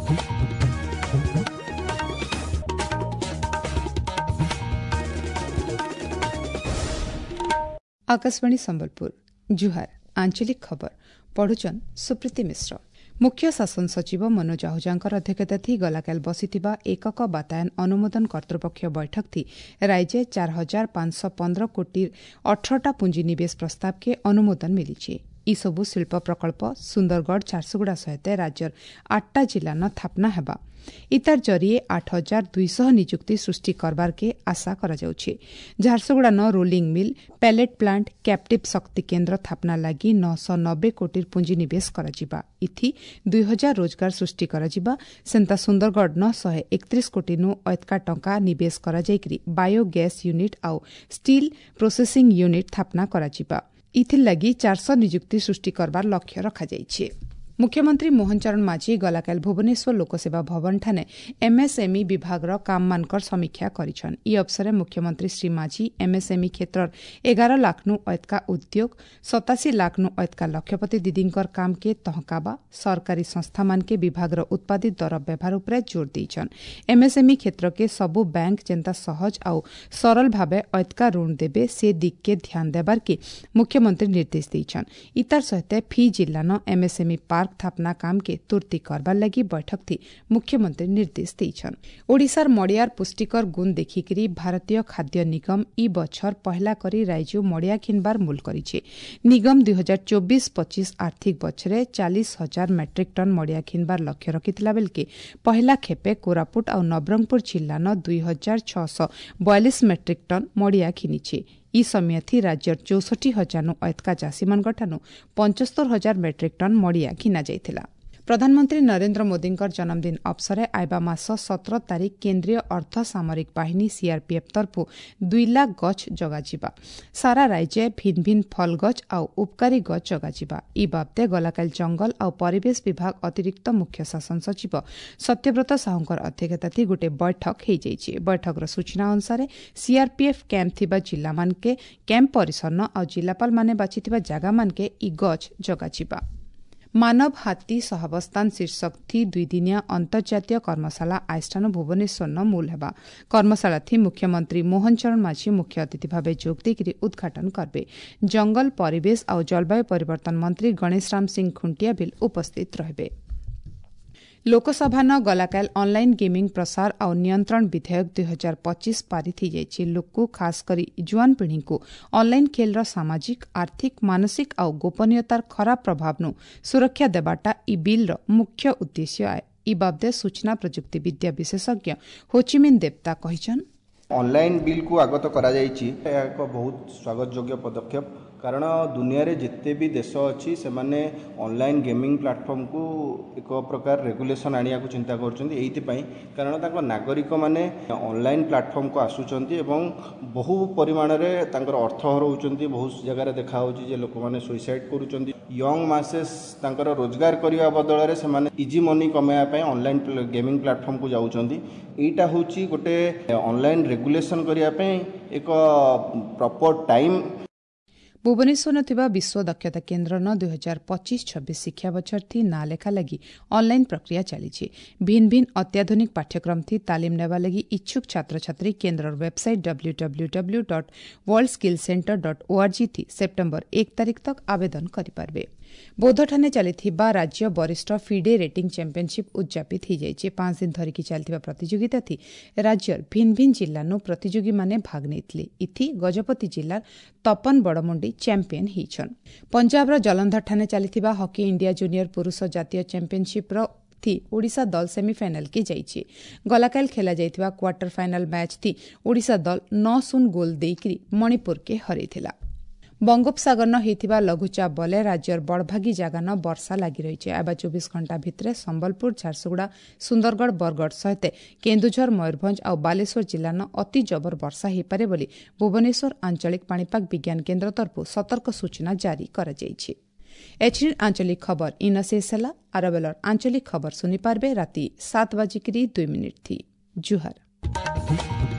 आकाशवाणी संबलपुर जुहार आंचलिक खबर पढ़ुचन सुप्रीति मिश्र। मुख्य शासन सचिव मनोज आहुजांकर अध्यक्षता गलाकाल बसिथिबा एकक बातायन अनुमोदन कर्तृपक्ष बैठक थी राज्य 4515 कोटी 18टा पुंजीनिवेश प्रस्ताव के अनुमोदन मिली। ई सबु शिल्प प्रकल्प सुंदरगढ़ झारसुगुड़ा सहित राज्यर 8टा जिल्ला थापना हेबा। इतार जरिए 8200 नियुक्ति सृष्टि करबार के आशा करा जाउछे। झारसुगुड़ा न rolling mill pellet plant captive शक्ति केन्द्र थापना लगी 990 कोटी पुंजीनिवेश कराजिबा। इथि 2000 रोजगार सृष्टि कराजिबा। सेंता सुंदरगढ़ न 131 कोटी नु अतका टंका निवेश करा जाइकरी बायोगैस यूनिट आउ स्टील प्रोसेसिंग यूनिट थापना कराजिबा। इथिर लगी 400 नियुक्ति सृष्टि करबार लक्ष्य रखा जाइछे। मुख्यमंत्री मोहन चरण माझी गलाकाल भुवनेश्वर लोकसेवा भवन ठाने एमएसएमई विभाग काम मानकर समीक्षा करिछन। ई अवसर मुख्यमंत्री श्री माझी एमएसएमई क्षेत्र 11 लाख नु अतका उद्योग 87 लाख नु अतका लक्षपति दीदींकर काम के तहकाबा सरकारी संस्था मान के विभाग उत्पादित दर व्यवहार उपरे जोर देइछन। एमएसएमई क्षेत्र के सबु बैंक जेंता सहज आउ सरल भावे अतका ऋण देबे से दिक के ध्यान देबार के मुख्यमंत्री निर्देश देइछन। इतार सहित फी जिल्ला न एमएसएमई पार्क थापना काम के तुर्ती करबार लगी बैठक थी मुख्यमंत्री निर्देश देइछन। ओडिशार मडियार पुष्टिकर गुण देखिकरी भारतीय खाद्य निगम ई बछर पहला करी राज्य मडिया किनबार मूल करिछे। निगम 2024-25 आर्थिक बछरे 40,000 मेट्रिक टन मडिया किनबार लक्ष्य रखिथिला बेलके पहला खेपे कोरापुट और नवरंगपुर जिल्ला न 2642 मेट्रिक टन मडिया किनिछे। ई समय थी राज्यर 64,000 नु अतका चाषीमानक ठानु 75,000 मेट्रिक टन मडिया किना जाइथिला। प्रधानमंत्री नरेंद्र मोदींकर जन्मदिन अवसर आइबा मास 17 तारिख केन्द्रीय अर्ध सामरिक बाहिनी सीआरपीएफ तरफु 2 लाख गछ जगाजिबा। सारा राज्य भिन्न भिन्न फल गछ आउ उपकारी गछ जगाजिबा। ई बाबदे गलाकाल जंगल आउ परिवेश विभाग अतिरिक्त मुख्य शासन सचिव सत्यव्रत साहुंकर अध्यक्षता गोटे बैठक हो जाइए। बैठक सूचना अनुसार सीआरपीएफ कैंप थिबा जिला मानके कैंप परिसर न आउ जिलापाल माने बाछिथिबा जागा मानके ई गछ जगाजिबा। मानव हाथी सहाबस्तान शीर्षक थी 2 दिनिया अंतर्जातीय कर्मशाला आइस्टान भुवनेश्वर न मूल हेबा। कर्मशाला थी मुख्यमंत्री मोहन चरण माझी मुख्य अतिथि भाव जोग देकर उद्घाटन करबे। जंगल परिवेश और जलवायु परिवर्तन मंत्री गणेश राम सिंह खुंटिया बिल उपस्थित रहबे। लोकसभा न गलाकाल ऑनलाइन गेमिंग प्रसार और नियंत्रण विधेयक 2025 पारित हो जाइए। लोक खास करी जुआन पीढ़ी को ऑनलाइन खेल सामाजिक आर्थिक मानसिक और गोपनीयतार खराब प्रभाव नु सुरक्षा देबाटा ई बिल मुख्य उद्देश्य आए। ई बाबदे सूचना प्रजुक्ति विद्या विशेषज्ञ होचिमिन देवता कहिछन। ऑनलाइन बिल को आगत करा जाइछि एक बहुत स्वागत योग्य पदक्षेप। कारण दुनिया रे जिते भी देश अच्छी से माने ऑनलाइन गेमिंग प्लेटफॉर्म को एक प्रकार रेगुलेशन आनिया को चिंता करछन्ती। एइथिपाई कारण ताको नागरिक माने ऑनलाइन प्लेटफॉर्म को आसुचन्ती एवं बहु परिमाण रे तांकर अर्थ हरउचन्ती। बहुत जगह रे देखा होची जे लोक माने सुइसाइड करूचन्ती। यंग मासेस तांकर रोजगार करिया बदल रे से माने इजी मनी कमाया पय ऑनलाइन गेमिंग प्लेटफॉर्म को जाउचन्ती। एटा होची गोटे ऑनलाइन रेगुलेशन करिया पय एक प्रॉपर टाइम। भुवनेश्वर थिबा विश्व दक्षता केन्द्र न 2025-26 शिक्षा बछर थी ना लेखा लगी ऑनलाइन प्रक्रिया चली। भिन्न भिन्न अत्याधुनिक पाठ्यक्रम थी तालीम नेवा लगी इच्छुक छात्र छात्री केन्द्र वेबसाइट www.worldskillcenter.org थी सेप्टेम्बर 1 तारिख तक आवेदन करिपारबे। बौद्धठाने चलिथिबा राज्य वरिष्ठ फिडे रेटिंग चैंपियनशिप उद्यापित हो जाइए। 5 दिन धरिकी चलथिबा प्रतियोगिता थी राज्यर भिन्न भिन्न जिल्लानु प्रतियोगी माने भाग नेइथिले। इथि गजपति जिल्लार तपन बड़मुंडी चैंपियन होइछन। पंजाबर जलंधर ठाने चलिथिबा हॉकी इंडिया जूनियर पुरुष जातीय चैंपियनशिप थी ओडिशा दल सेमीफाइनल के जाइए। गलाकाल खेला जाइथिबा क्वार्टर फाइनल मैच थी ओडिशा दल 9-0 गोल देइकरी मणिपुर के हरैथिला। बंगोपसागर न होइथिबा लघुचाप बले राज्यर बड़भागी जागा न वर्षा लगी रही। आबा 24 घंटा भितरे संबलपुर झारसुगुड़ा सुंदरगढ़ बरगढ़ सहित केन्दुझर मयूरभंज और बालेश्वर जिला न अति जबर वर्षा होइपारे बोली भुवनेश्वर आंचलिक पाणीपाग विज्ञान केन्द्र तरफु सतर्क सूचना जारी करा जाइछि। एचडी आंचलिक खबर इन शेष है। आरबेलर आंचलिक खबर सुनी पारबे राति 7:02 थी। जुहार।